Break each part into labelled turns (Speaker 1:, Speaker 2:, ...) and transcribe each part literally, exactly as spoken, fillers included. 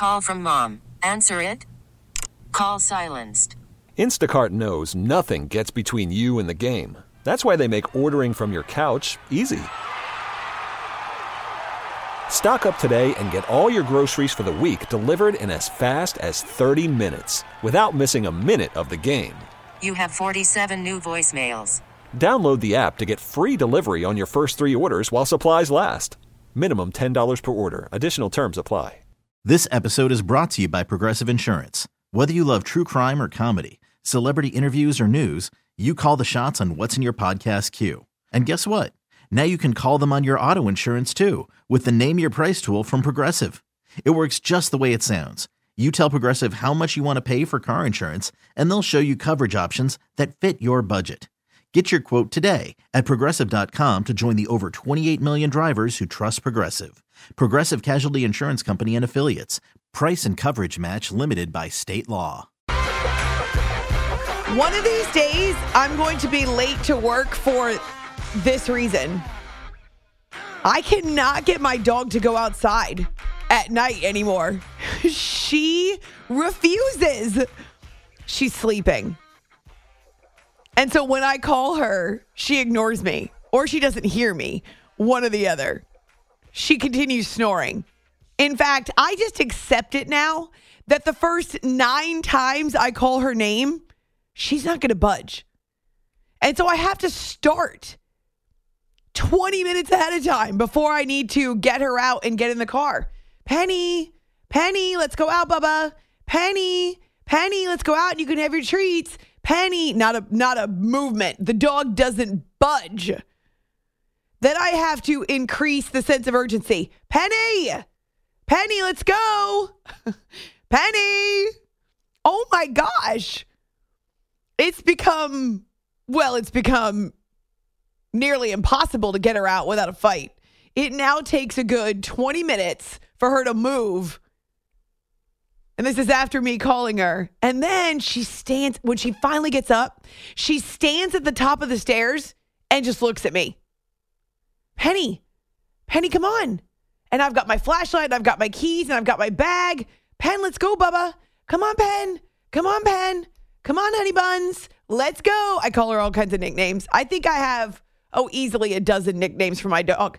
Speaker 1: Call from mom. Answer it. Call silenced.
Speaker 2: Instacart knows nothing gets between you and the game. That's why they make ordering from your couch easy. Stock up today and get all your groceries for the week delivered in as fast as thirty minutes without missing a minute of the game.
Speaker 1: You have forty-seven new voicemails.
Speaker 2: Download the app to get free delivery on your first three orders while supplies last. Minimum ten dollars per order. Additional terms apply.
Speaker 3: This episode is brought to you by Progressive Insurance. Whether you love true crime or comedy, celebrity interviews or news, you call the shots on what's in your podcast queue. And guess what? Now you can call them on your auto insurance too with the Name Your Price tool from Progressive. It works just the way it sounds. You tell Progressive how much you want to pay for car insurance, and they'll show you coverage options that fit your budget. Get your quote today at Progressive dot com to join the over twenty-eight million drivers who trust Progressive. Progressive Casualty Insurance Company and Affiliates. Price and coverage match limited by state law.
Speaker 4: One of these days, I'm going to be late to work for this reason. I cannot get my dog to go outside at night anymore. She refuses. She's sleeping. And so when I call her, she ignores me or she doesn't hear me, one or the other. She continues snoring. In fact, I just accept it now that the first nine times I call her name, she's not going to budge. And so I have to start twenty minutes ahead of time before I need to get her out and get in the car. Penny, Penny, let's go out, Bubba. Penny, Penny, let's go out and you can have your treats. Penny, not a not a movement. The dog doesn't budge. Then I have to increase the sense of urgency. Penny, Penny, let's go. Penny. Oh my gosh. It's become, well, it's become nearly impossible to get her out without a fight. It now takes a good twenty minutes for her to move. And this is after me calling her. And then she stands, when she finally gets up, she stands at the top of the stairs and just looks at me. Penny, Penny, come on. And I've got my flashlight, and I've got my keys, and I've got my bag. Pen, let's go, Bubba. Come on, Pen. Come on, Pen. Come on, honey buns. Let's go. I call her all kinds of nicknames. I think I have, oh, easily a dozen nicknames for my dog.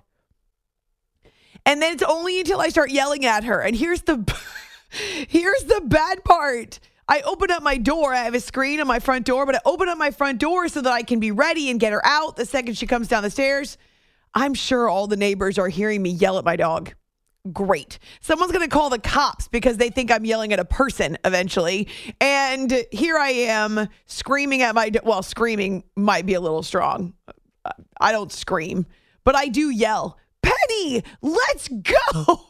Speaker 4: And then it's only until I start yelling at her. And here's the here's the bad part. I open up my door. I have a screen on my front door, but I open up my front door so that I can be ready and get her out the second she comes down the stairs. I'm sure all the neighbors are hearing me yell at my dog. Great. Someone's going to call the cops because they think I'm yelling at a person eventually. And here I am screaming at my, do- well, screaming might be a little strong. I don't scream, but I do yell, Penny, let's go.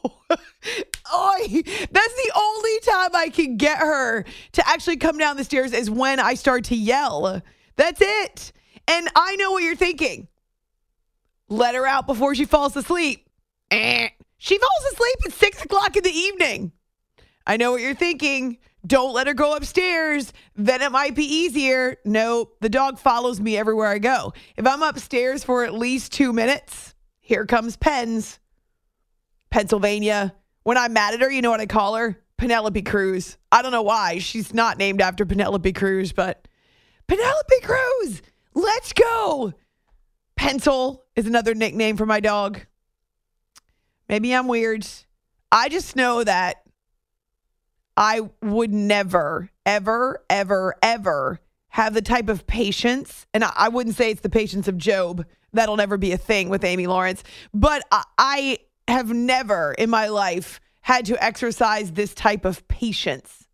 Speaker 4: Oy, that's the only time I can get her to actually come down the stairs is when I start to yell. That's it. And I know what you're thinking. Let her out before she falls asleep. Eh. She falls asleep at six o'clock in the evening. I know what you're thinking. Don't let her go upstairs. Then it might be easier. No, the dog follows me everywhere I go. If I'm upstairs for at least two minutes, here comes Pens. Pennsylvania. When I'm mad at her, you know what I call her? Penelope Cruz. I don't know why. She's not named after Penelope Cruz, but Penelope Cruz, let's go. Pencil is another nickname for my dog. Maybe I'm weird. I just know that I would never, ever, ever, ever have the type of patience. And I, I wouldn't say it's the patience of Job. That'll never be a thing with Amy Lawrence. But I, I have never in my life had to exercise this type of patience.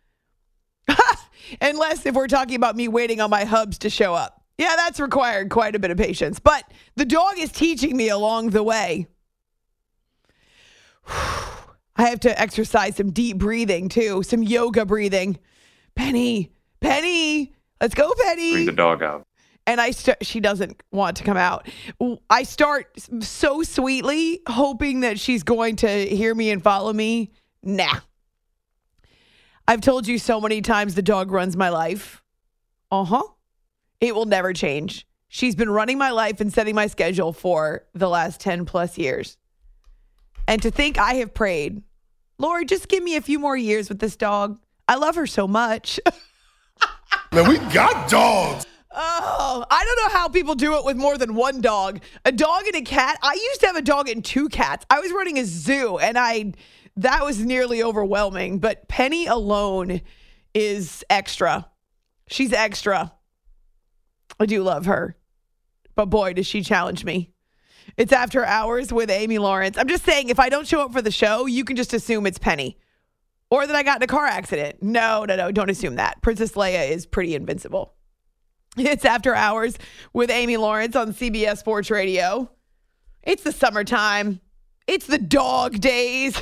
Speaker 4: Unless if we're talking about me waiting on my hubs to show up. Yeah, that's required quite a bit of patience. But the dog is teaching me along the way. I have to exercise some deep breathing too, some yoga breathing. Penny, Penny, let's go, Penny.
Speaker 5: Bring the dog out.
Speaker 4: And I st- she doesn't want to come out. I start so sweetly, hoping that she's going to hear me and follow me. Nah. I've told you so many times the dog runs my life. Uh-huh. It will never change. She's been running my life and setting my schedule for the last ten plus years. And to think I have prayed Lord, just give me a few more years with this dog. I love her so much.
Speaker 5: Man, we got dogs.
Speaker 4: Oh, I don't know how people do it with more than one dog. A dog and a cat. I used to have a dog and two cats. I was running a zoo, and I that was nearly overwhelming. But Penny alone is extra. She's extra. I do love her. But boy, does she challenge me. It's After Hours with Amy Lawrence. I'm just saying, if I don't show up for the show, you can just assume it's Penny. Or that I got in a car accident. No, no, no, don't assume that. Princess Leia is pretty invincible. It's After Hours with Amy Lawrence on C B S Sports Radio. It's the summertime. It's the dog days.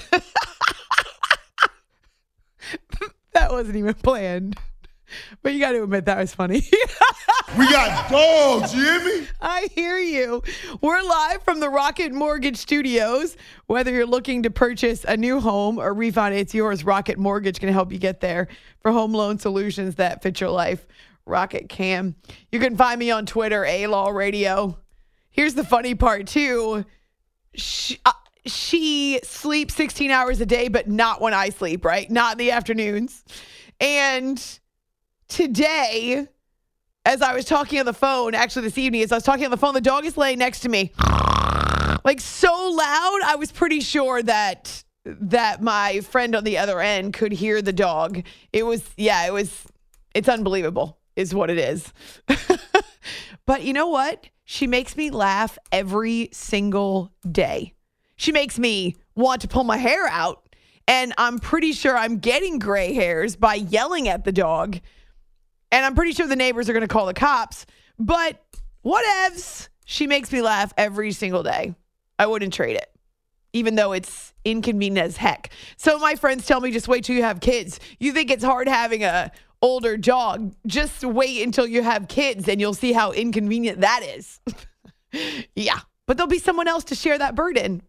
Speaker 4: That wasn't even planned. But you got to admit that was funny.
Speaker 5: We got dogs, you hear me?
Speaker 4: I hear you. We're live from the Rocket Mortgage Studios. Whether you're looking to purchase a new home or refinance yours, Rocket Mortgage can help you get there for home loan solutions that fit your life. Rocket can. You can find me on Twitter, A-Law Radio. Here's the funny part, too. She, uh, she sleeps sixteen hours a day, but not when I sleep, right? Not in the afternoons. And today, as I was talking on the phone, actually this evening, as I was talking on the phone, the dog is laying next to me. Like so loud, I was pretty sure that that my friend on the other end could hear the dog. It was, yeah, it was, it's unbelievable is what it is. But you know what? She makes me laugh every single day. She makes me want to pull my hair out. And I'm pretty sure I'm getting gray hairs by yelling at the dog. And I'm pretty sure the neighbors are going to call the cops. But whatevs. She makes me laugh every single day. I wouldn't trade it, even though it's inconvenient as heck. So my friends tell me, just wait till you have kids. You think it's hard having a older dog? Just wait until you have kids and you'll see how inconvenient that is. Yeah, but there'll be someone else to share that burden.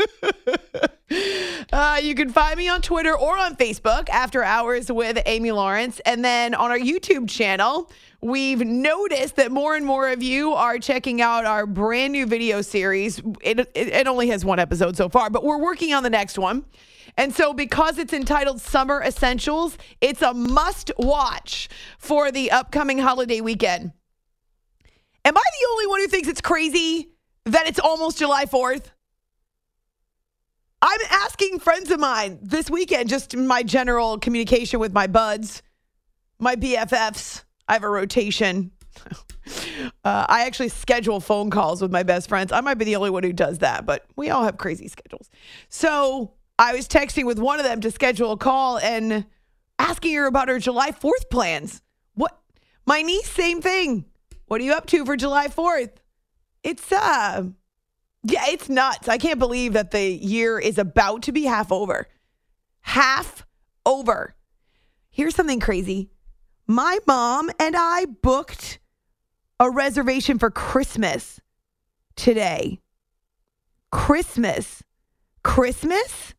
Speaker 4: uh, you can find me on Twitter or on Facebook, After Hours with Amy Lawrence. And then on our YouTube channel, we've noticed that more and more of you are checking out our brand new video series. It, it, it only has one episode so far, but we're working on the next one. And so because it's entitled Summer Essentials, it's a must watch for the upcoming holiday weekend. Am I the only one who thinks it's crazy that it's almost July fourth? I'm asking friends of mine this weekend, just in my general communication with my buds, my B F Fs. I have a rotation. uh, I actually schedule phone calls with my best friends. I might be the only one who does that, but we all have crazy schedules. So I was texting with one of them to schedule a call and asking her about her July fourth plans. What? My niece, same thing. What are you up to for July fourth? It's, uh, yeah, it's nuts. I can't believe that the year is about to be half over. Half over. Here's something crazy. My mom and I booked a reservation for Christmas today. Christmas. Christmas?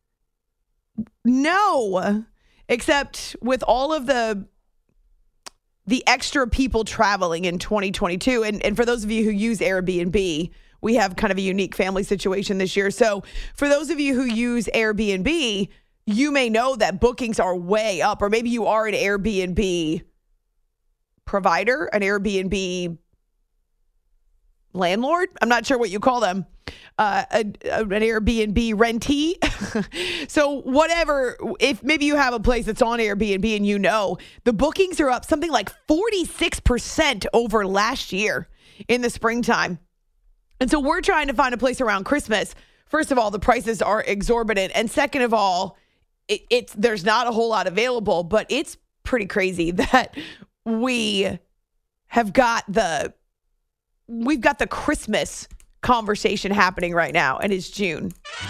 Speaker 4: No. Except with all of the the extra people traveling in twenty twenty-two. And, and for those of you who use Airbnb, we have kind of a unique family situation this year. So for those of you who use Airbnb, you may know that bookings are way up, or maybe you are an Airbnb provider, an Airbnb landlord. I'm not sure what you call them. Uh, a, a, an Airbnb rentee. So whatever, if maybe you have a place that's on Airbnb and you know, the bookings are up something like forty-six percent over last year in the springtime. And so we're trying to find a place around Christmas. First of all, the prices are exorbitant. And second of all, it, it's there's not a whole lot available, but it's pretty crazy that we have got the we've got the Christmas conversation happening right now, and it's June.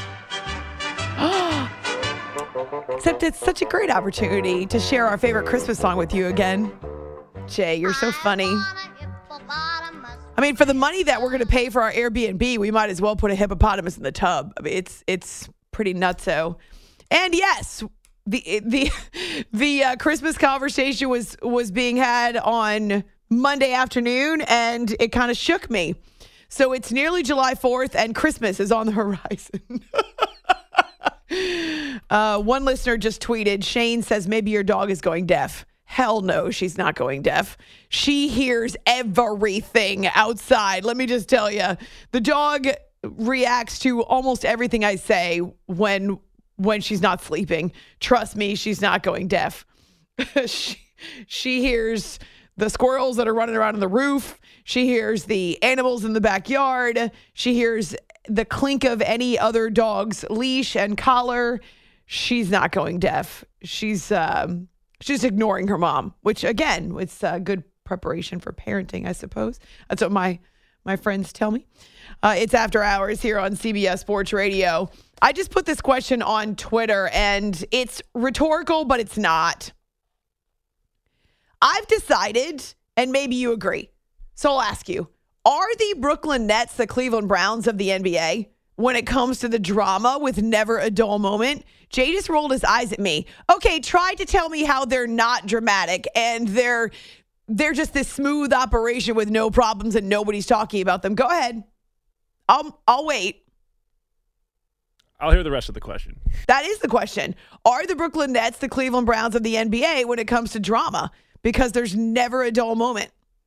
Speaker 4: Except it's such a great opportunity to share our favorite Christmas song with you again. Jay, you're so funny. I mean, for the money that we're going to pay for our Airbnb, we might as well put a hippopotamus in the tub. I mean, it's it's pretty nutso. And yes, the the the uh, Christmas conversation was was being had on Monday afternoon, and it kind of shook me. So it's nearly July fourth, and Christmas is on the horizon. Uh, one listener just tweeted, Shane says maybe your dog is going deaf. Hell no, she's not going deaf. She hears everything outside. Let me just tell you, the dog reacts to almost everything I say when when she's not sleeping. Trust me, she's not going deaf. she, she hears the squirrels that are running around on the roof. She hears the animals in the backyard. She hears the clink of any other dog's leash and collar. She's not going deaf. She's um, she's ignoring her mom, which again, it's a good preparation for parenting, I suppose. That's what my my friends tell me. Uh, it's After Hours here on C B S Sports Radio. I just put this question on Twitter, and it's rhetorical, but it's not. I've decided, and maybe you agree, so I'll ask you, are the Brooklyn Nets the Cleveland Browns of the N B A when it comes to the drama with never a dull moment? Jay just rolled his eyes at me. Okay, try to tell me how they're not dramatic and they're they're just this smooth operation with no problems and nobody's talking about them. Go ahead. I'll I'll wait.
Speaker 6: I'll hear the rest of the question.
Speaker 4: That is the question. Are the Brooklyn Nets the Cleveland Browns of the N B A when it comes to drama? Because there's never a dull moment.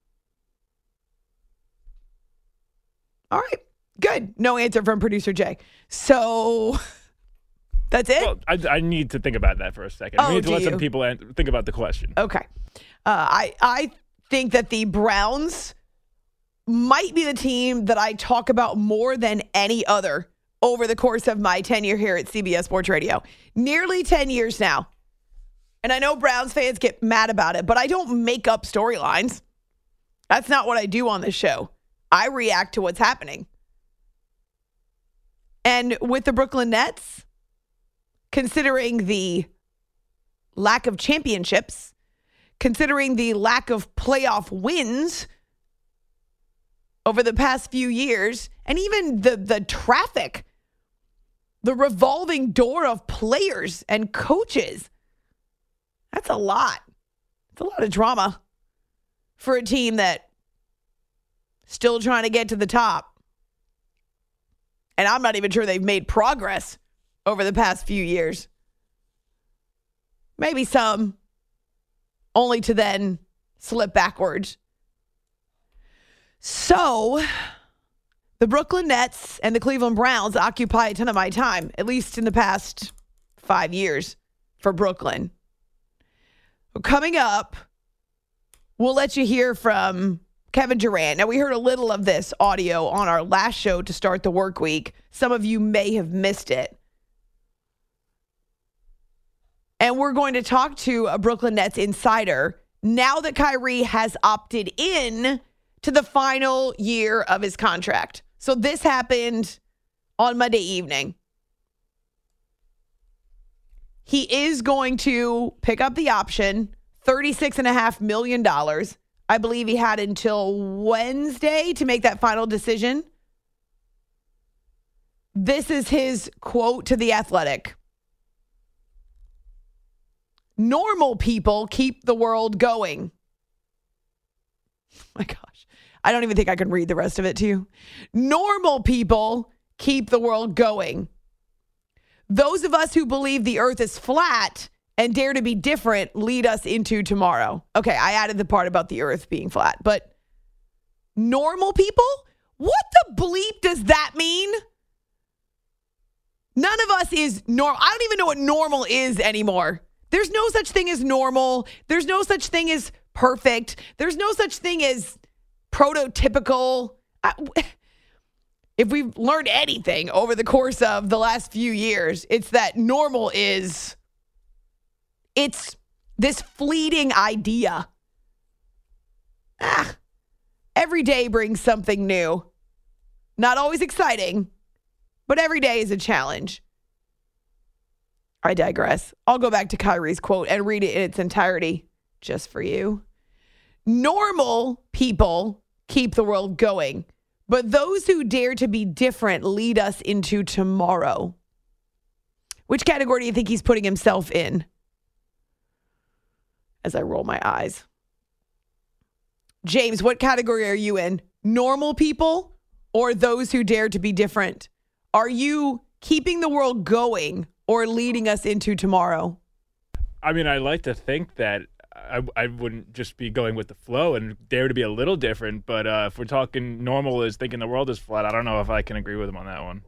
Speaker 4: All right. Good. No answer from producer Jay. So that's it?
Speaker 6: Well, I, I need to think about that for a second.
Speaker 4: Oh,
Speaker 6: I need to
Speaker 4: do
Speaker 6: let
Speaker 4: you?
Speaker 6: some people an- think about the question.
Speaker 4: Okay. Uh, I, I think that the Browns might be the team that I talk about more than any other over the course of my tenure here at C B S Sports Radio. Nearly ten years now. And I know Browns fans get mad about it, but I don't make up storylines. That's not what I do on this show. I react to what's happening. And with the Brooklyn Nets, considering the lack of championships, considering the lack of playoff wins over the past few years, and even the, the traffic, the revolving door of players and coaches, that's a lot. It's a lot of drama for a team that still trying to get to the top. And I'm not even sure they've made progress over the past few years. Maybe some, only to then slip backwards. So, the Brooklyn Nets and the Cleveland Browns occupy a ton of my time, at least in the past five years for Brooklyn. Coming up, we'll let you hear from Kevin Durant. Now, we heard a little of this audio on our last show to start the work week. Some of you may have missed it. And we're going to talk to a Brooklyn Nets insider now that Kyrie has opted in to the final year of his contract. So this happened on Monday evening. He is going to pick up the option, thirty-six point five million dollars. I believe he had until Wednesday to make that final decision. This is his quote to The Athletic. Normal people keep the world going. Oh my gosh. I don't even think I can read the rest of it to you. Normal people keep the world going. Those of us who believe the earth is flat and dare to be different lead us into tomorrow. Okay, I added the part about the earth being flat, but normal people? What the bleep does that mean? None of us is normal. I don't even know what normal is anymore. There's no such thing as normal. There's no such thing as perfect. There's no such thing as prototypical. I, if we've learned anything over the course of the last few years, it's that normal is, it's this fleeting idea. Ah, every day brings something new. Not always exciting, but every day is a challenge. I digress. I'll go back to Kyrie's quote and read it in its entirety just for you. Normal people keep the world going, but those who dare to be different lead us into tomorrow. Which category do you think he's putting himself in? As I roll my eyes. James, what category are you in? Normal people or those who dare to be different? Are you keeping the world going or leading us into tomorrow?
Speaker 6: I mean, I like to think that I, I wouldn't just be going with the flow and dare to be a little different. But uh, if we're talking normal is thinking the world is flat, I don't know if I can agree with him on that one.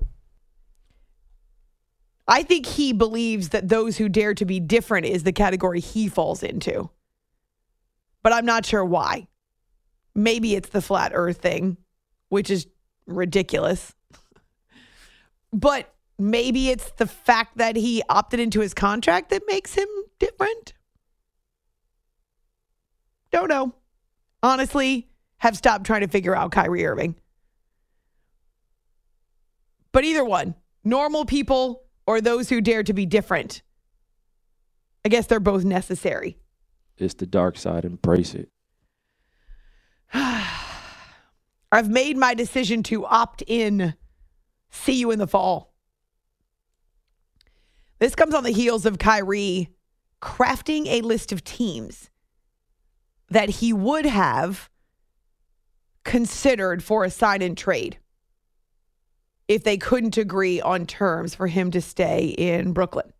Speaker 4: I think he believes that those who dare to be different is the category he falls into. But I'm not sure why. Maybe it's the flat earth thing, which is ridiculous. But maybe it's the fact that he opted into his contract that makes him different. Don't know. Honestly, have stopped trying to figure out Kyrie Irving. But either one, normal people or those who dare to be different, I guess they're both necessary.
Speaker 7: It's the dark side. Embrace it.
Speaker 4: I've made my decision to opt in. See you in the fall. This comes on the heels of Kyrie crafting a list of teams that he would have considered for a sign-in trade if they couldn't agree on terms for him to stay in Brooklyn.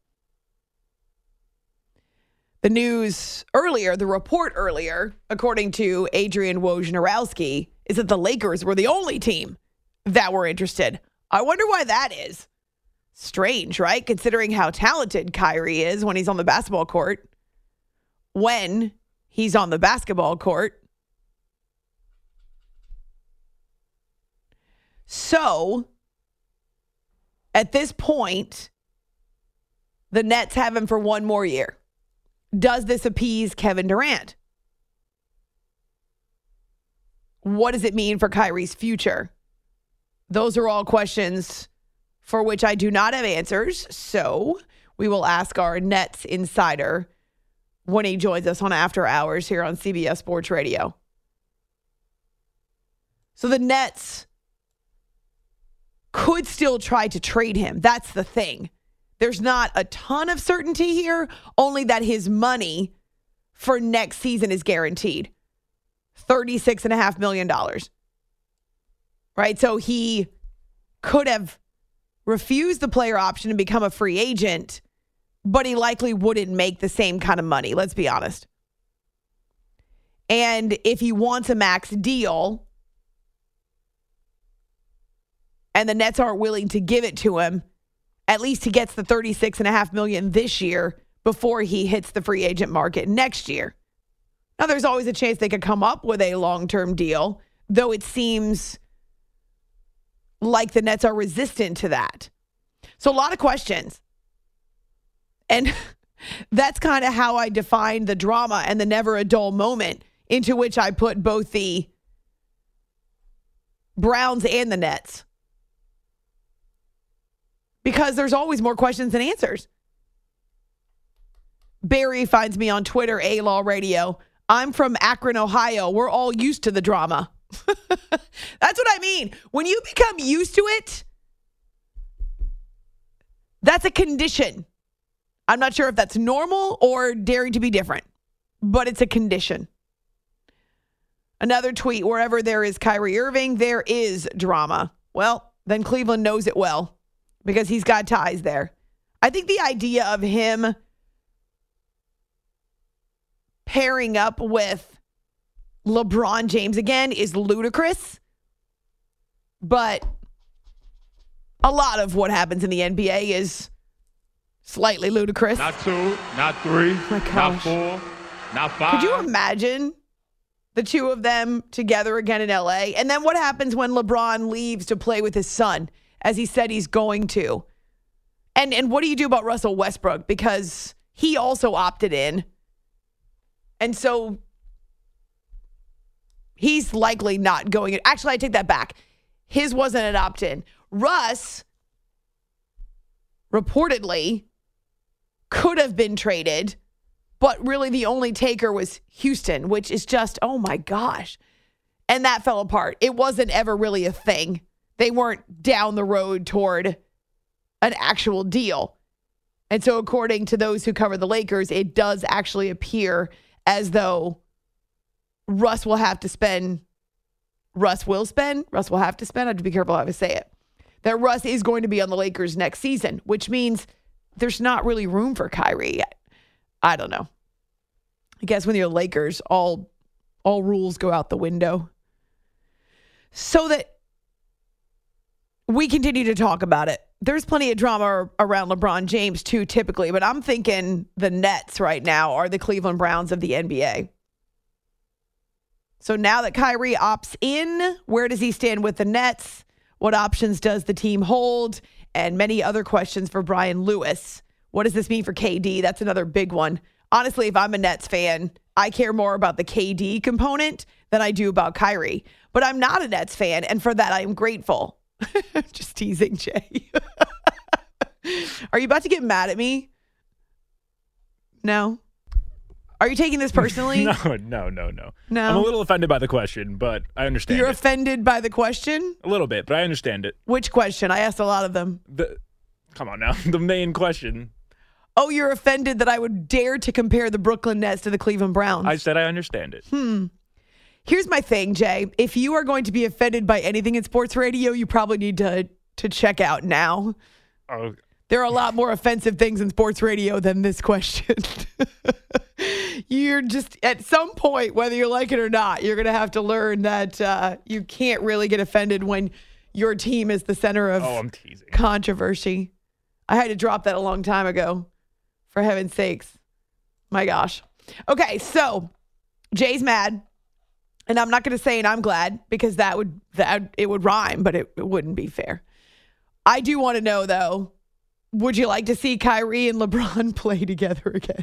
Speaker 4: The news earlier, the report earlier, according to Adrian Wojnarowski, is that the Lakers were the only team that were interested. I wonder why that is. Strange, right? Considering how talented Kyrie is when he's on the basketball court. When he's on the basketball court. So, at this point, the Nets have him for one more year. Does this appease Kevin Durant? What does it mean for Kyrie's future? Those are all questions for which I do not have answers. So we will ask our Nets insider when he joins us on After Hours here on C B S Sports Radio. So the Nets could still try to trade him. That's the thing. There's not a ton of certainty here, only that his money for next season is guaranteed. thirty-six point five million dollars. Right? So he could have refused the player option and become a free agent, but he likely wouldn't make the same kind of money, let's be honest. And if he wants a max deal and the Nets aren't willing to give it to him, at least he gets the thirty-six point five million dollars this year before he hits the free agent market next year. Now, there's always a chance they could come up with a long-term deal, though it seems like the Nets are resistant to that. So a lot of questions. And that's kind of how I define the drama and the never a dull moment into which I put both the Browns and the Nets. Because there's always more questions than answers. Barry finds me on Twitter, A-Law Radio. I'm from Akron, Ohio. We're all used to the drama. That's what I mean. When you become used to it, that's a condition. I'm not sure if that's normal or daring to be different, but it's a condition. Another tweet, wherever there is Kyrie Irving, there is drama. Well, then Cleveland knows it well because he's got ties there. I think the idea of him pairing up with LeBron James again is ludicrous. But a lot of what happens in the N B A is slightly ludicrous.
Speaker 8: Not two, not three,
Speaker 4: My
Speaker 8: not four, not five.
Speaker 4: Could you imagine the two of them together again in L A? And then what happens when LeBron leaves to play with his son, as he said he's going to? And and what do you do about Russell Westbrook? Because he also opted in. And so he's likely not going. Actually, I take that back. His wasn't an opt-in. Russ reportedly could have been traded, but really the only taker was Houston, which is just, oh my gosh. And that fell apart. It wasn't ever really a thing. They weren't down the road toward an actual deal. And so according to those who cover the Lakers, it does actually appear as though Russ will have to spend, Russ will spend, Russ will have to spend, I have to be careful how I say it, that Russ is going to be on the Lakers next season, which means there's not really room for Kyrie yet. I don't know. I guess when you're Lakers, all all rules go out the window. So that we continue to talk about it. There's plenty of drama around LeBron James too, typically, but I'm thinking the Nets right now are the Cleveland Browns of the N B A. So now that Kyrie opts in, where does he stand with the Nets? What options does the team hold? And many other questions for Brian Lewis. What does this mean for K D? That's another big one. Honestly, if I'm a Nets fan, I care more about the K D component than I do about Kyrie. But I'm not a Nets fan, and for that, I am grateful. Just teasing, Jay. Are you about to get mad at me? No? Are you taking this personally?
Speaker 6: no, no, no, no.
Speaker 4: No.
Speaker 6: I'm a little offended by the question, but I understand
Speaker 4: You're
Speaker 6: it.
Speaker 4: offended by the question?
Speaker 6: A little bit, but I understand it.
Speaker 4: Which question? I asked a lot of them.
Speaker 6: The, come on now. The main question.
Speaker 4: Oh, you're offended that I would dare to compare the Brooklyn Nets to the Cleveland Browns.
Speaker 6: I said I understand it.
Speaker 4: Hmm. Here's my thing, Jay. If you are going to be offended by anything in sports radio, you probably need to to check out now.
Speaker 6: Oh.
Speaker 4: There are a lot more offensive things in sports radio than this question. You're just, at some point, whether you like it or not, you're going to have to learn that uh, you can't really get offended when your team is the center of
Speaker 6: oh, I'm teasing.
Speaker 4: controversy. I had to drop that a long time ago, for heaven's sakes. My gosh. Okay, so Jay's mad. And I'm not going to say, and I'm glad, because that would that it would rhyme, but it, it wouldn't be fair. I do want to know, though, would you like to see Kyrie and LeBron play together again?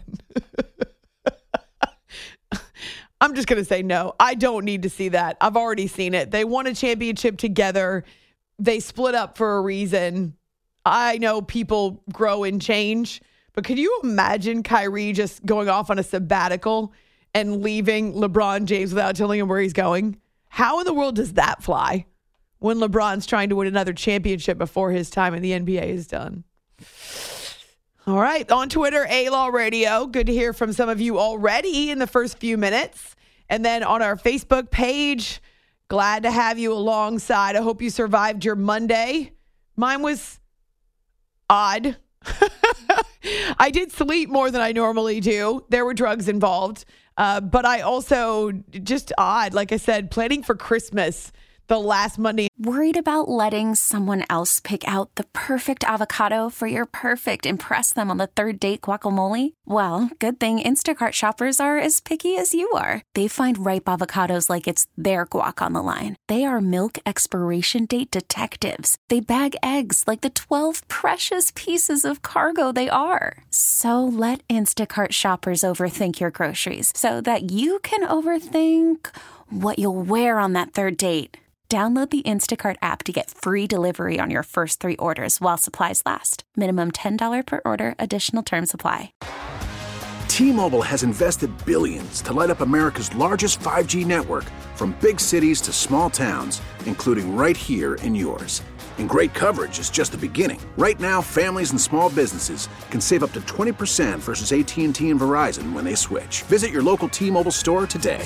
Speaker 4: I'm just going to say no. I don't need to see that. I've already seen it. They won a championship together. They split up for a reason. I know people grow and change, but could you imagine Kyrie just going off on a sabbatical and leaving LeBron James without telling him where he's going? How in the world does that fly when LeBron's trying to win another championship before his time in the N B A is done? All right. On Twitter, A-Law Radio. Good to hear from some of you already in the first few minutes. And then on our Facebook page, glad to have you alongside. I hope you survived your Monday. Mine was odd. I did sleep more than I normally do. There were drugs involved. Uh, but I also, just odd, like I said, planning for Christmas the last Monday.
Speaker 9: Worried about letting someone else pick out the perfect avocado for your perfect impress them on the third date guacamole? Well, good thing Instacart shoppers are as picky as you are. They find ripe avocados like it's their guac on the line. They are milk expiration date detectives. They bag eggs like the twelve precious pieces of cargo they are. So let Instacart shoppers overthink your groceries so that you can overthink what you'll wear on that third date. Download the Instacart app to get free delivery on your first three orders while supplies last. Minimum ten dollars per order. Additional terms apply.
Speaker 10: T-Mobile has invested billions to light up America's largest five G network, from big cities to small towns, including right here in yours. And great coverage is just the beginning. Right now, families and small businesses can save up to twenty percent versus A T and T and Verizon when they switch. Visit your local T-Mobile store today.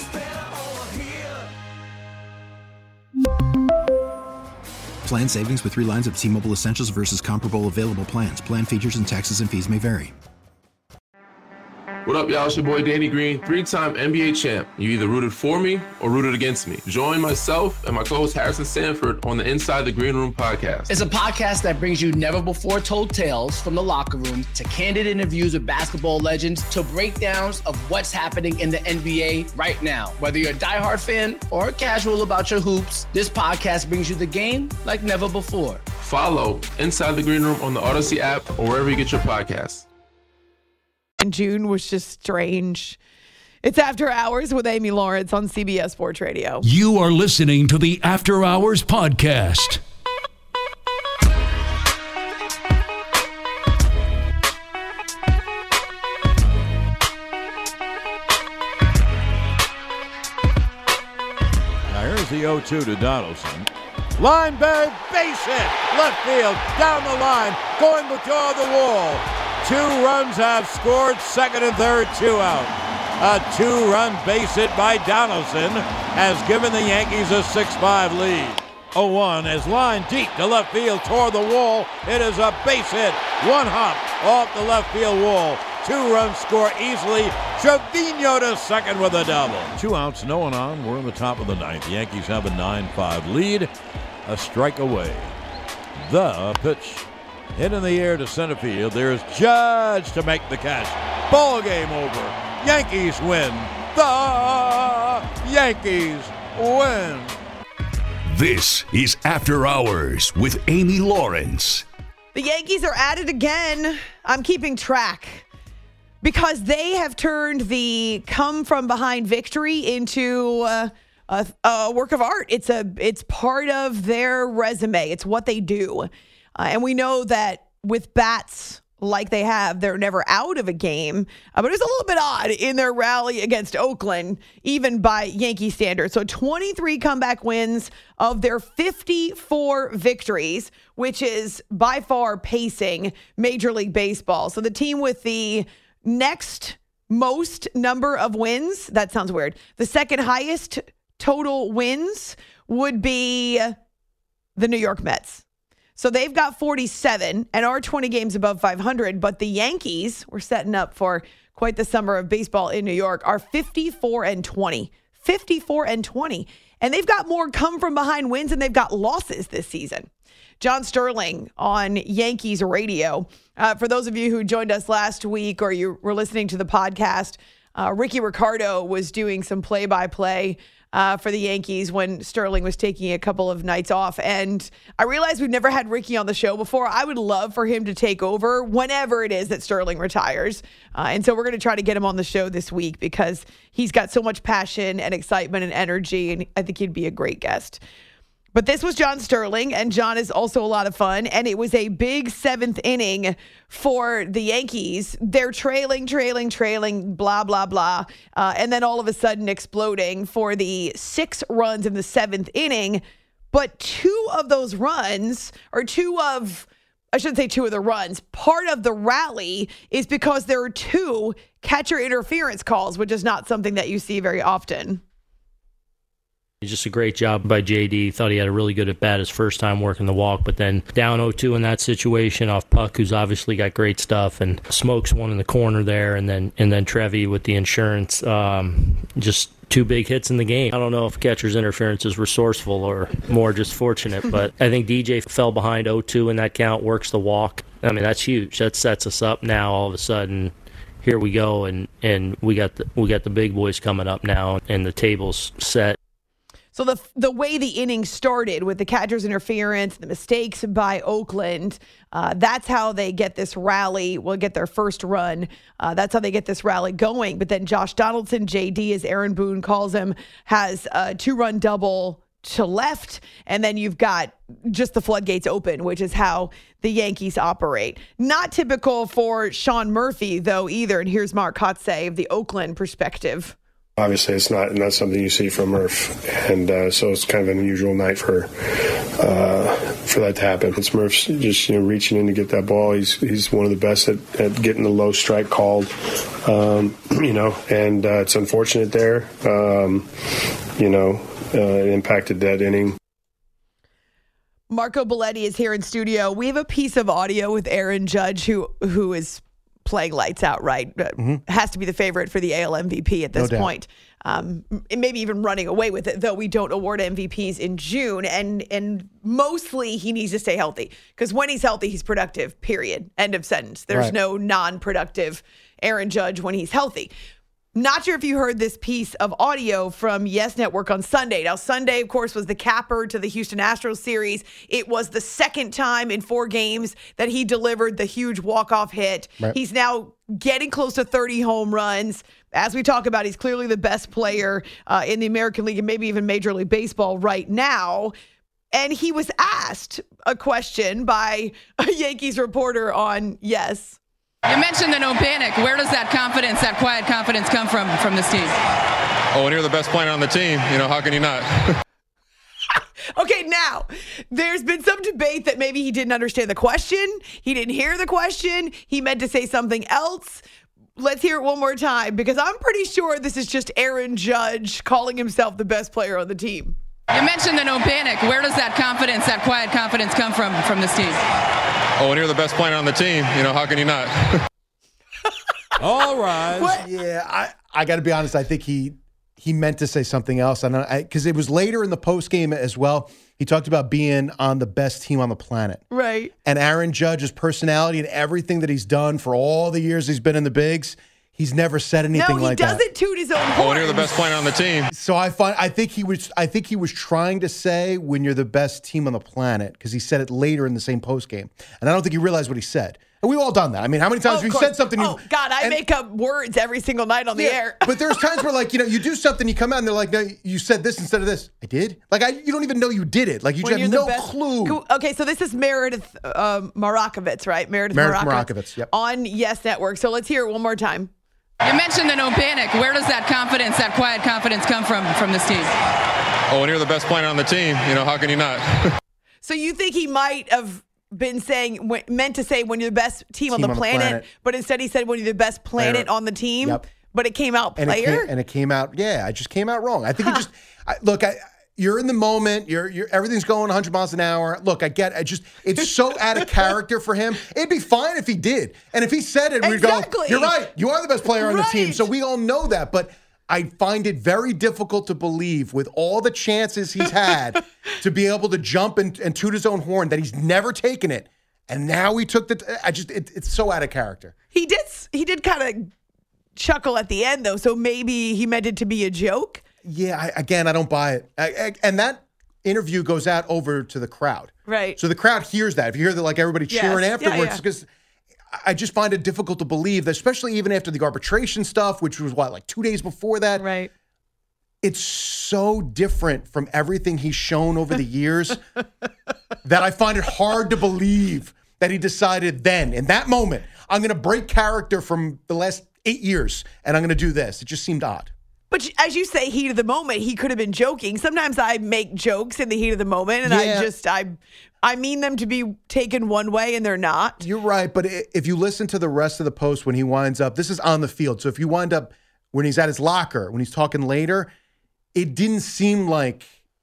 Speaker 11: Plan savings with three lines of T-Mobile Essentials versus comparable available plans. Plan features and taxes and fees may vary.
Speaker 12: What up, y'all? It's your boy Danny Green, three-time N B A champ. You either rooted for me or rooted against me. Join myself and my co-host Harrison Sanford on the Inside the Green Room podcast.
Speaker 13: It's a podcast that brings you never-before-told tales from the locker room to candid interviews with basketball legends to breakdowns of what's happening in the N B A right now. Whether you're a diehard fan or casual about your hoops, this podcast brings you the game like never before.
Speaker 12: Follow Inside the Green Room on the Odyssey app or wherever you get your podcasts.
Speaker 4: And June was just strange. It's After Hours with Amy Lawrence on C B S Sports Radio.
Speaker 14: You are listening to the After Hours podcast.
Speaker 15: Now here's the oh two to Donaldson. Line bag, base hit, left field, down the line, going between the wall. Two runs have scored, second and third, two out. A two-run base hit by Donaldson has given the Yankees a six five lead. oh one is line deep to left field toward the wall. It is a base hit. One hop off the left field wall. Two runs score easily. Trevino to second with a double. Two outs, no one on. We're in the top of the ninth. The Yankees have a nine five lead. A strike away. The pitch. Hit in the air to center field. There's Judge to make the catch. Ball game over. Yankees win. The Yankees win.
Speaker 14: This is After Hours with Amy Lawrence.
Speaker 4: The Yankees are at it again. I'm keeping track because they have turned the come from behind victory into uh, a, a work of art. It's a it's part of their resume. It's what they do. Uh, and we know that with bats like they have, they're never out of a game. Uh, but it was a little bit odd in their rally against Oakland, even by Yankee standards. So twenty-three comeback wins of their fifty-four victories, which is by far pacing Major League Baseball. So the team with the next most number of wins, that sounds weird, the second highest total wins would be the New York Mets. So they've got forty-seven and are twenty games above five hundred, but the Yankees, we're setting up for quite the summer of baseball in New York, are fifty-four and twenty. fifty-four and twenty. And they've got more come from behind wins than they've got losses this season. John Sterling on Yankees radio. Uh, for those of you who joined us last week or you were listening to the podcast, uh, Ricky Ricardo was doing some play-by-play Uh, for the Yankees when Sterling was taking a couple of nights off. And I realized we've never had Ricky on the show before. I would love for him to take over whenever it is that Sterling retires. Uh, and so we're going to try to get him on the show this week because he's got so much passion and excitement and energy, and I think he'd be a great guest. But this was John Sterling, and John is also a lot of fun, and it was a big seventh inning for the Yankees. They're trailing, trailing, trailing, blah, blah, blah, uh, and then all of a sudden exploding for the six runs in the seventh inning. But two of those runs, or two of, I shouldn't say two of the runs, part of the rally is because there are two catcher interference calls, which is not something that you see very often.
Speaker 16: Just a great job by J D. Thought he had a really good at-bat his first time working the walk, but then down oh two in that situation off Puck, who's obviously got great stuff, and smokes one in the corner there, and then and then Trevi with the insurance. Um, just two big hits in the game. I don't know if catcher's interference is resourceful or more just fortunate, but I think D J fell behind oh two in that count, works the walk. I mean, that's huge. That sets us up now all of a sudden. Here we go, and, and we got the, we got the big boys coming up now, and the table's set.
Speaker 4: So the the way the inning started with the catcher's interference, the mistakes by Oakland, uh, that's how they get this rally, will get their first run. Uh, that's how they get this rally going. But then Josh Donaldson, J D, as Aaron Boone calls him, has a two-run double to left. And then you've got just the floodgates open, which is how the Yankees operate. Not typical for Sean Murphy, though, either. And here's Mark Kotsay of the Oakland perspective.
Speaker 17: Obviously, it's not not something you see from Murph, and uh, so it's kind of an unusual night for uh, for that to happen. It's Murph's just you know reaching in to get that ball. He's he's one of the best at, at getting the low strike called, um, you know, and uh, it's unfortunate there. Um, you know, uh, it impacted that inning.
Speaker 4: Marco Belletti is here in studio. We have a piece of audio with Aaron Judge, who who is playing lights out, right? Mm-hmm. Has to be the favorite for the A L M V P at this no point. Um, maybe even running away with it, though we don't award M V Ps in June. And and mostly he needs to stay healthy because when he's healthy, he's productive, period. End of sentence. There's right. no non-productive Aaron Judge when he's healthy. Not sure if you heard this piece of audio from Yes Network on Sunday. Now, Sunday, of course, was the capper to the Houston Astros series. It was the second time in four games that he delivered the huge walk-off hit. Right. He's now getting close to thirty home runs. As we talk about, he's clearly the best player uh, in the American League and maybe even Major League Baseball right now. And he was asked a question by a Yankees reporter on Yes.
Speaker 18: You mentioned the no panic. Where does that confidence, that quiet confidence come from from this team?
Speaker 19: Oh, when you're the best player on the team, you know, how can you not?
Speaker 4: Okay, now, there's been some debate that maybe he didn't understand the question. He didn't hear the question. He meant to say something else. Let's hear it one more time because I'm pretty sure this is just Aaron Judge calling himself the best player on the team.
Speaker 18: You mentioned the no panic. Where does that confidence, that quiet confidence come from from this team?
Speaker 19: Oh, when you're the best player on the team, you know, how can you not?
Speaker 15: All right.
Speaker 20: What? Yeah, I, I got to be honest. I think he he meant to say something else. And because it was later in the post game as well. He talked about being on the best team on the planet.
Speaker 4: Right.
Speaker 20: And Aaron Judge's personality and everything that he's done for all the years he's been in the bigs, he's never said anything
Speaker 4: no,
Speaker 20: like that.
Speaker 4: No, he doesn't toot his own horn.
Speaker 19: Oh, when you're the best player on the team.
Speaker 20: So I find I think he was I think he was trying to say when you're the best team on the planet because he said it later in the same post game, and I don't think he realized what he said. And we've all done that. I mean, how many times
Speaker 4: oh,
Speaker 20: have you said something?
Speaker 4: Oh God, I
Speaker 20: and,
Speaker 4: make up words every single night on the
Speaker 20: yeah,
Speaker 4: air.
Speaker 20: But there's times where, like, you know, you do something, you come out and they're like, no, you said this instead of this. I did. Like, I you don't even know you did it. Like, you
Speaker 4: When
Speaker 20: just have no
Speaker 4: best,
Speaker 20: clue.
Speaker 4: Okay, so this is Meredith um, Marakovitz, right? Meredith,
Speaker 20: Meredith
Speaker 4: Marakovitz,
Speaker 20: Marakovitz, yep.
Speaker 4: on Yes Network. So let's hear it one more time.
Speaker 18: You mentioned the no panic. Where does that confidence, that quiet confidence come from from this team?
Speaker 19: Oh, when you're the best player on the team, you know, how can you not?
Speaker 4: So you think he might have been saying, meant to say when you're the best team,
Speaker 20: Team
Speaker 4: on, the,
Speaker 20: on the
Speaker 4: planet,
Speaker 20: planet.
Speaker 4: but instead he said when you're the best planet
Speaker 20: Player.
Speaker 4: on the team,
Speaker 20: Yep.
Speaker 4: but it came out
Speaker 20: and
Speaker 4: player?
Speaker 20: It came, and it came out, yeah, it just came out wrong. I think it just, I, look, I, you're in the moment. You're, you're, everything's going one hundred miles an hour. Look, I get, I just, it's so out of character for him. It'd be fine if he did, and if he said it, we'd
Speaker 4: Exactly.
Speaker 20: go, "You're right. You are the best player on
Speaker 4: Right.
Speaker 20: the team." So we all know that, but I find it very difficult to believe, with all the chances he's had, to be able to jump and, and toot his own horn, that he's never taken it, and now he took the. I just, it, it's so out of character.
Speaker 4: He did, he did kind of chuckle at the end, though, so maybe he meant it to be a joke.
Speaker 20: Yeah, I, again, I don't buy it. I, I, and that interview goes out over to the crowd.
Speaker 4: Right.
Speaker 20: So the crowd hears that. If you hear that, like, everybody
Speaker 4: Yes.
Speaker 20: cheering
Speaker 4: Yeah,
Speaker 20: afterwards,
Speaker 4: yeah.
Speaker 20: because I just find it difficult to believe that, especially even after the arbitration stuff, which was what, like two days before that.
Speaker 4: Right.
Speaker 20: It's so different from everything he's shown over the years that I find it hard to believe that he decided then, in that moment, I'm going to break character from the last eight years and I'm going to do this. It just seemed odd.
Speaker 4: But as you say, heat of the moment, he could have been joking. Sometimes I make jokes in the heat of the moment, and
Speaker 20: Yeah.
Speaker 4: I just I I mean them to be taken one way, and they're not.
Speaker 20: You're right, but i- if you listen to the rest of the post when he winds up, this is on the field. So if you wind up when he's at his locker, when he's talking later, it didn't seem like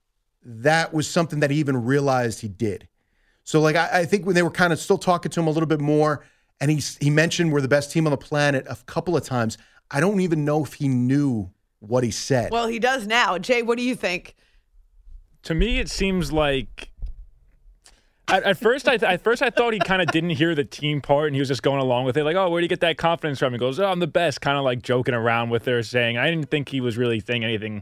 Speaker 20: that was something that he even realized he did. So, like, I, I think when they were kind of still talking to him a little bit more, and he he mentioned we're the best team on the planet a couple of times, I don't even know if he knew what he said.
Speaker 4: Well, he does now. Jay, what do you think?
Speaker 6: To me, it seems like at, at first, I th- at first I thought he kind of didn't hear the team part, and he was just going along with it. Like, oh, where do you get that confidence from? He goes, oh, I'm the best, kind of like joking around with her, saying. I didn't think he was really saying anything.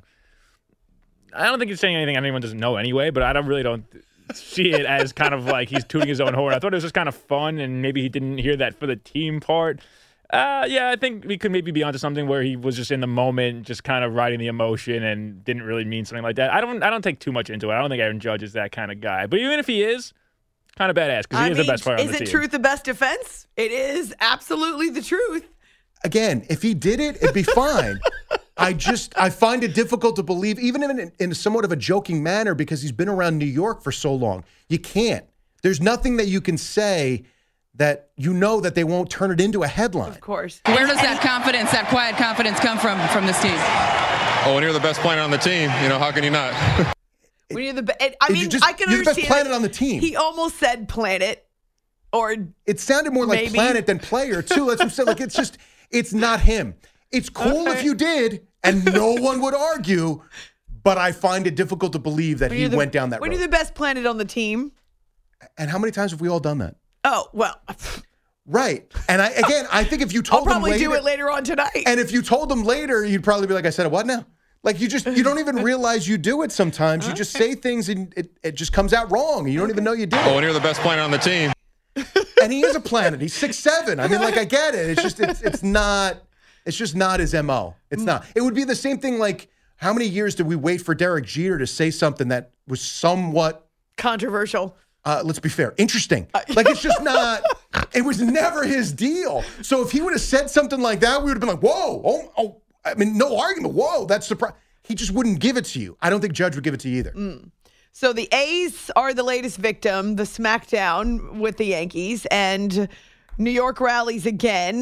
Speaker 6: I don't think he's saying anything anyone doesn't know anyway, but I don't really don't see it as kind of like he's tooting his own horn. I thought it was just kind of fun, and maybe he didn't hear that for the team part. Uh, yeah, I think we could maybe be onto something where he was just in the moment, just kind of riding the emotion and didn't really mean something like that. I don't I don't take too much into it. I don't think Aaron Judge is that kind of guy. But even if he is, kind of badass because he
Speaker 4: I
Speaker 6: is
Speaker 4: mean,
Speaker 6: the best player on the team.
Speaker 4: Isn't truth the best defense? It is absolutely the truth.
Speaker 20: Again, if he did it, it'd be fine. I just, I find it difficult to believe, even in, in somewhat of a joking manner, because he's been around New York for so long. You can't. There's nothing that you can say that you know that they won't turn it into a headline.
Speaker 4: Of course.
Speaker 18: Where does that confidence, that quiet confidence come from from this team?
Speaker 19: Oh, when you're the best player on the team, you know, how can you not?
Speaker 4: When you're the, be- I
Speaker 20: If
Speaker 4: mean,
Speaker 20: you just-
Speaker 4: I can
Speaker 20: you're the best
Speaker 4: understand
Speaker 20: planet
Speaker 4: it.
Speaker 20: on the team.
Speaker 4: He almost said planet, or
Speaker 20: It sounded more like
Speaker 4: Maybe.
Speaker 20: planet than player, too. That's what I'm saying. Like, it's just, it's not him. It's cool
Speaker 4: Okay.
Speaker 20: if you did, and no one would argue, but I find it difficult to believe that
Speaker 4: when
Speaker 20: he
Speaker 4: you're the-
Speaker 20: went down that
Speaker 4: when
Speaker 20: road.
Speaker 4: you're the best planet on the team.
Speaker 20: And how many times have we all done that?
Speaker 4: Oh well,
Speaker 20: Right. And I again, I think if you
Speaker 4: I'll
Speaker 20: told them
Speaker 4: probably
Speaker 20: later,
Speaker 4: do it later on tonight.
Speaker 20: and if you told them later, you'd probably be like, I said it, what now? Like, you just, you don't even realize you do it sometimes. You just say things and it, it just comes out wrong. And you don't even know you did
Speaker 19: Oh,
Speaker 20: it.
Speaker 19: when you're the best player on the team.
Speaker 20: And he is a planet. He's six seven. I mean, like, I get it. It's just, it's, it's not, it's just not his M O. It's not. It would be the same thing like, how many years did we wait for Derek Jeter to say something that was somewhat,
Speaker 4: Controversial.
Speaker 20: uh, let's be fair, interesting? Like, it's just not, it was never his deal. So if he would have said something like that, we would have been like, whoa, oh, oh. I mean, no argument. Whoa, that's surprising. He just wouldn't give it to you. I don't think Judge would give it to you either.
Speaker 4: So the A's are the latest victim, the smackdown with the Yankees, and New York rallies again.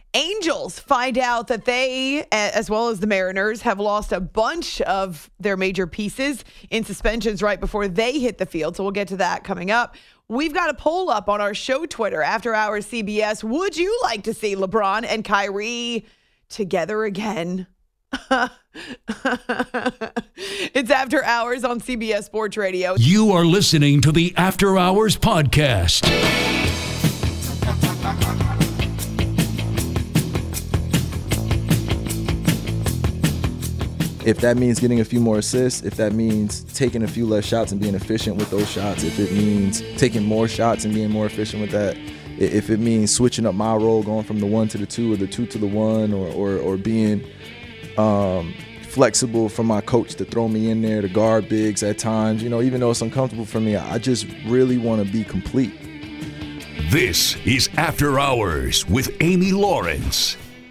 Speaker 4: Angels find out that they, as well as the Mariners, have lost a bunch of their major pieces in suspensions right before they hit the field. So we'll get to that coming up. We've got a poll up on our show Twitter, After Hours C B S. Would you like to see LeBron and Kyrie together again? It's After Hours on C B S Sports Radio.
Speaker 14: You are listening to the After Hours Podcast.
Speaker 7: If that means getting a few more assists, if that means taking a few less shots and being efficient with those shots, if it means taking more shots and being more efficient with that, if it means switching up my role, going from the one to the two or the two to the one, or or, or being um, flexible for my coach to throw me in there to guard bigs at times, you know, even though it's uncomfortable for me, I just really want to be complete.
Speaker 14: This is After Hours with Amy Lawrence.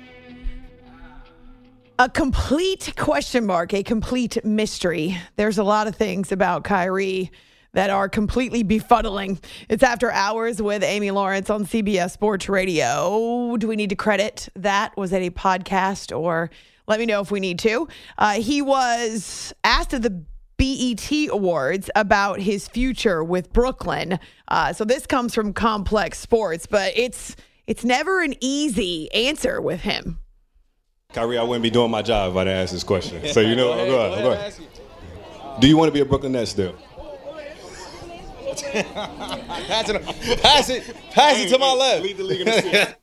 Speaker 4: A complete question mark, a complete mystery. There's a lot of things about Kyrie that are completely befuddling. It's After Hours with Amy Lawrence on C B S Sports Radio. Do we need to credit that? Was it a podcast? Or let me know if we need to. Uh, he was asked at the B E T Awards about his future with Brooklyn. Uh, so this comes from Complex Sports, but it's it's never an easy answer with him.
Speaker 21: Kyrie, I wouldn't be doing my job if I didn't ask this question. So, you know, go ahead, go ahead, go ahead. Do you want to be a Brooklyn Nets still?
Speaker 22: pass it, pass it, pass it to my left. Lead the league in the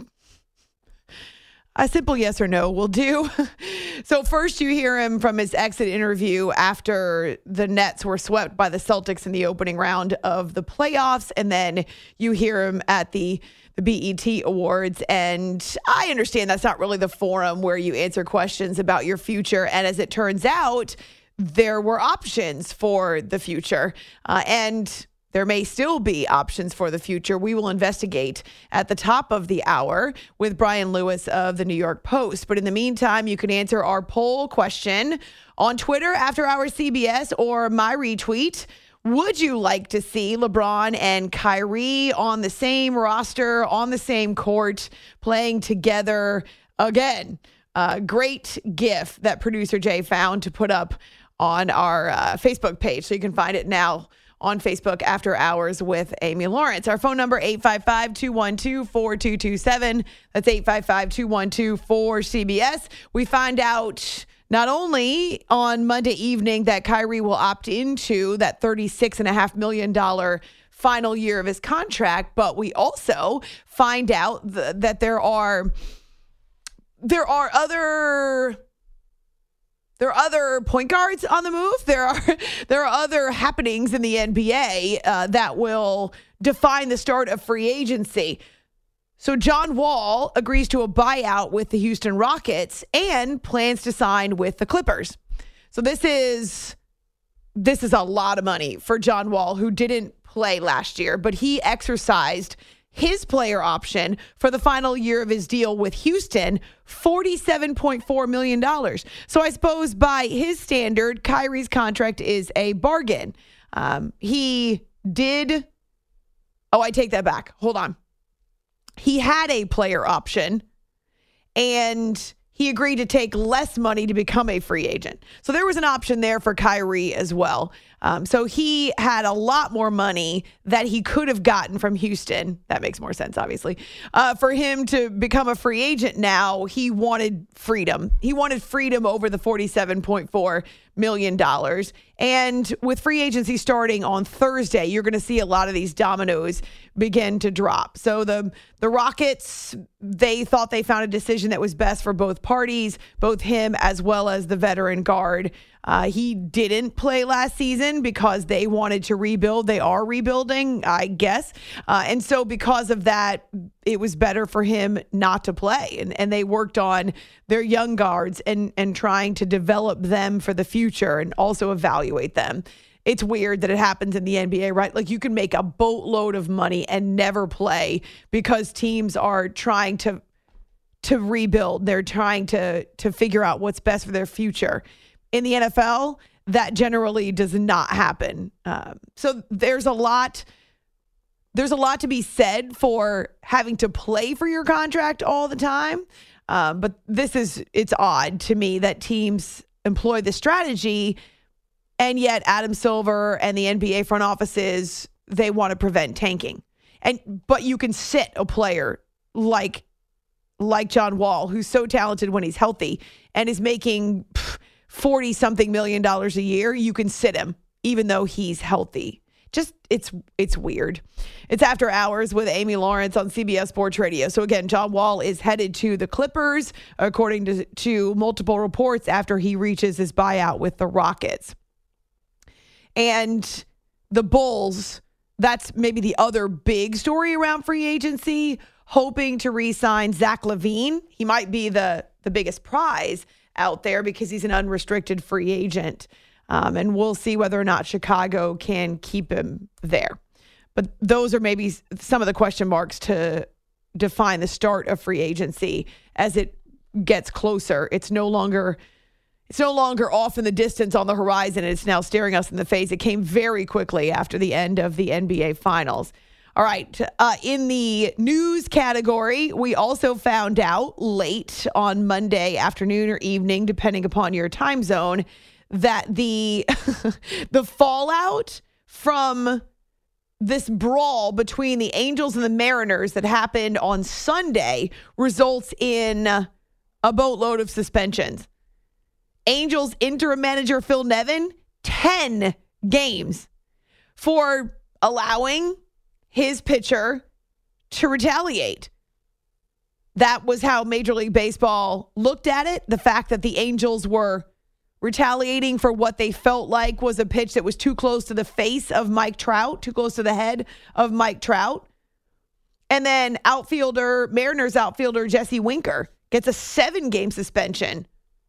Speaker 4: A simple yes or no will do. So first you hear him from his exit interview after the Nets were swept by the Celtics in the opening round of the playoffs. And then you hear him at the the B E T Awards. And I understand that's not really the forum where you answer questions about your future. And as it turns out, there were options for the future. Uh, and there may still be options for the future. We will investigate at the top of the hour with Brian Lewis of the New York Post. But in the meantime, you can answer our poll question on Twitter, After Hours C B S, or my retweet. Would you like to see LeBron and Kyrie on the same roster, on the same court, playing together again? Uh, great GIF that producer Jay found to put up on our uh, Facebook page. So you can find it now on Facebook, After Hours with Amy Lawrence. Our phone number, eight five five, two one two, four two two seven. That's eight five five, two one two, four C B S. We find out not only on Monday evening that Kyrie will opt into that thirty-six point five million dollars final year of his contract, but we also find out th- that there are there are other there are other point guards on the move. There are there are other happenings in the N B A uh, that will define the start of free agency. So John Wall agrees to a buyout with the Houston Rockets and plans to sign with the Clippers. So this is this is a lot of money for John Wall, who didn't play last year, but he exercised his player option for the final year of his deal with Houston, forty-seven point four million dollars. So I suppose by his standard, Kyrie's contract is a bargain. Um, he did. Oh, I take that back. Hold on. He had a player option, and he agreed to take less money to become a free agent. So there was an option there for Kyrie as well. Um, so he had a lot more money that he could have gotten from Houston. That makes more sense, obviously. Uh, for him to become a free agent now, he wanted freedom. He wanted freedom over the forty-seven point four million dollars. And with free agency starting on Thursday, you're going to see a lot of these dominoes begin to drop. So the the Rockets, they thought they found a decision that was best for both parties, both him as well as the veteran guard. Uh, he didn't play last season because they wanted to rebuild. They are rebuilding, I guess. Uh, and so because of that, it was better for him not to play. And, and they worked on their young guards and, and trying to develop them for the future and also evaluate them. It's weird that it happens in the N B A, right? Like you can make a boatload of money and never play because teams are trying to to rebuild. They're trying to to figure out what's best for their future. In the N F L, that generally does not happen. Um, so there's a lot there's a lot to be said for having to play for your contract all the time. Um, but this is, it's odd to me that teams employ this strategy, and yet Adam Silver and the N B A front offices, they want to prevent tanking. And but you can sit a player like like John Wall, who's so talented when he's healthy and is making forty something million dollars a year. You can sit him even though he's healthy. Just it's it's weird. It's After Hours with Amy Lawrence on C B S Sports Radio. So again, John Wall is headed to the Clippers, according to, to multiple reports, after he reaches his buyout with the Rockets. And the Bulls, that's maybe the other big story around free agency, hoping to re-sign Zach LaVine. He might be the, the biggest prize out there because he's an unrestricted free agent. Um, and we'll see whether or not Chicago can keep him there. But those are maybe some of the question marks to define the start of free agency as it gets closer. It's no longer it's no longer off in the distance on the horizon. It's now staring us in the face. It came very quickly after the end of the N B A Finals. All right. Uh, in the news category, we also found out late on Monday afternoon or evening, depending upon your time zone, that the the fallout from this brawl between the Angels and the Mariners that happened on Sunday results in a boatload of suspensions. Angels interim manager Phil Nevin, ten games for allowing his pitcher to retaliate. That was how Major League Baseball looked at it. The fact that the Angels were retaliating for what they felt like was a pitch that was too close to the face of Mike Trout, too close to the head of Mike Trout. And then outfielder, Mariners outfielder Jesse Winker gets a seven-game suspension.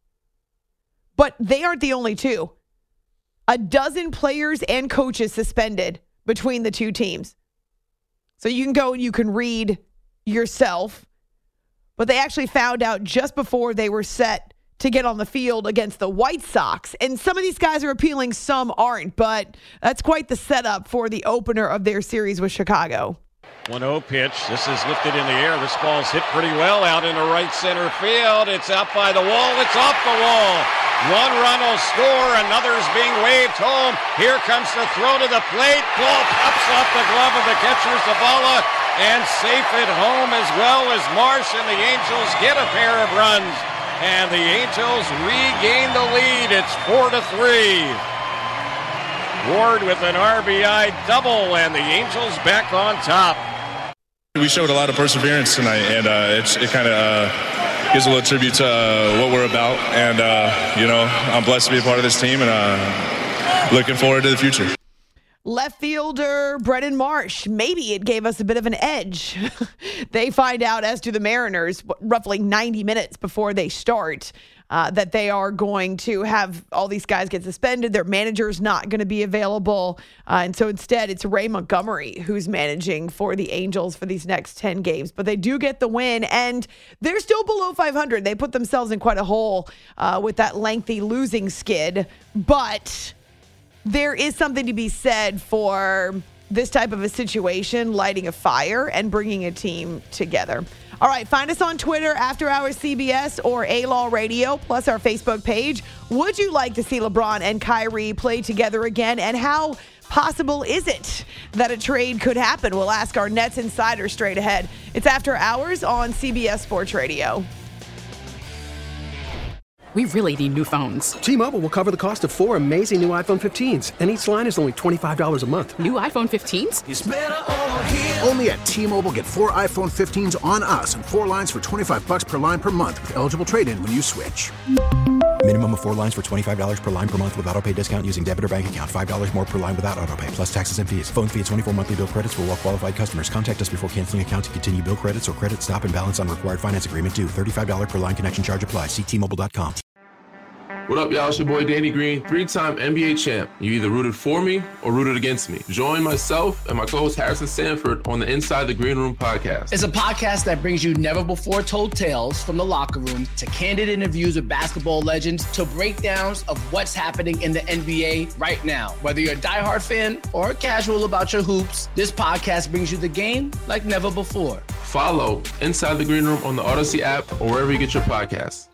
Speaker 4: But they aren't the only two. A dozen players and coaches suspended between the two teams. So you can go and you can read yourself. But they actually found out just before they were set to get on the field against the White Sox. And some of these guys are appealing, some aren't, but that's quite the setup for the opener of their series with Chicago.
Speaker 1: one oh pitch. This is lifted in the air. This ball's hit pretty well out into right center field. It's out by the wall. It's off the wall. One run will score. Another's being waved home. Here comes the throw to the plate. Ball pops off the glove of the catcher, Zavala, and safe at home as well as Marsh, and the Angels get a pair of runs. And the Angels regain the lead. It's four to three. Ward with an R B I double, and the Angels back on top.
Speaker 2: We showed a lot of perseverance tonight, and uh, it's, it kind of uh, gives a little tribute to uh, what we're about. And, uh, you know, I'm blessed to be a part of this team, and uh, looking forward to the future.
Speaker 4: Left fielder Brennan Marsh, maybe it gave us a bit of an edge. They find out, as do the Mariners, roughly ninety minutes before they start, uh, that they are going to have all these guys get suspended. Their manager's not going to be available. Uh, and so instead, it's Ray Montgomery who's managing for the Angels for these next ten games. But they do get the win, and they're still below five hundred. They put themselves in quite a hole uh, with that lengthy losing skid. But there is something to be said for this type of a situation, lighting a fire and bringing a team together. All right, find us on Twitter, After Hours C B S, or A-Law Radio, plus our Facebook page. Would you like to see LeBron and Kyrie play together again? And how possible is it that a trade could happen? We'll ask our Nets insider straight ahead. It's After Hours on C B S Sports Radio.
Speaker 23: We really need new phones. T-Mobile will cover the cost of four amazing new iPhone fifteens, and each line is only twenty-five dollars a month.
Speaker 18: New iPhone fifteens?
Speaker 23: It's better over here.
Speaker 10: Only at T-Mobile, get four iPhone fifteens on us and four lines for twenty-five dollars per line per month with eligible trade-in when you switch.
Speaker 11: Minimum of four lines for twenty-five dollars per line per month with autopay discount using debit or bank account. five dollars more per line without autopay, plus taxes and fees. Phone fee at twenty-four monthly bill credits for well-qualified customers. Contact us before canceling account to continue bill credits or credit stop and balance on required finance agreement due. thirty-five dollars per line connection charge applies. See T Mobile dot com.
Speaker 12: What up, y'all? It's your boy Danny Green, three-time N B A champ. You either rooted for me or rooted against me. Join myself and my co-host Harrison Sanford on the Inside the Green Room podcast.
Speaker 13: It's a podcast that brings you never-before-told tales from the locker room to candid interviews with basketball legends to breakdowns of what's happening in the N B A right now. Whether you're a diehard fan or casual about your hoops, this podcast brings you the game like never before.
Speaker 12: Follow Inside the Green Room on the Odyssey app or wherever you get your podcasts.